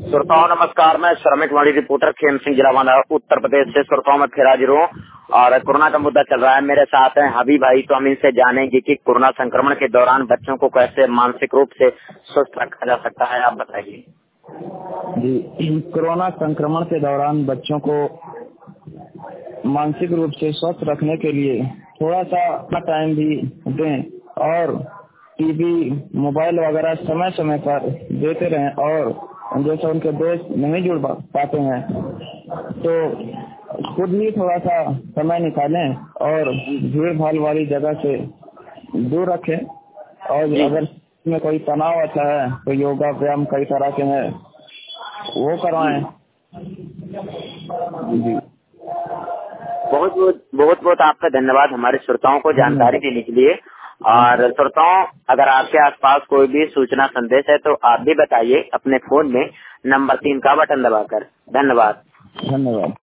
श्रोताओं नमस्कार, मैं श्रमिक वाणी रिपोर्टर खेम सिंह जिलावाड़ा उत्तर प्रदेश से श्रोताओं में फिर हाजिर हूँ। और कोरोना का मुद्दा चल रहा है, मेरे साथ हैं हबीब भाई। तो हम इनसे जानेंगे कि कोरोना संक्रमण के दौरान बच्चों को कैसे मानसिक रूप से स्वस्थ रखा जा सकता है, आप बताइए। जी, कोरोना संक्रमण के दौरान बच्चों को मानसिक रूप से स्वस्थ रखने के लिए थोड़ा सा टाइम भी दें और टीवी, मोबाइल वगैरह समय समय पर देते रहें। और जैसे उनके दोस्त नहीं जुड़ पाते हैं तो खुद ही थोड़ा सा समय निकालें और भीड़ भाड़ वाली जगह से दूर रखें। और अगर में कोई तनाव आता है तो योगा व्यायाम कई तरह के हैं, वो करवाएं। जी, बहुत बहुत आपका धन्यवाद हमारे श्रोताओं को जानकारी देने के लिए। और श्रोताओं, अगर आपके आसपास कोई भी सूचना संदेश है तो आप भी बताइए अपने फोन में नंबर 3 का बटन दबाकर। धन्यवाद।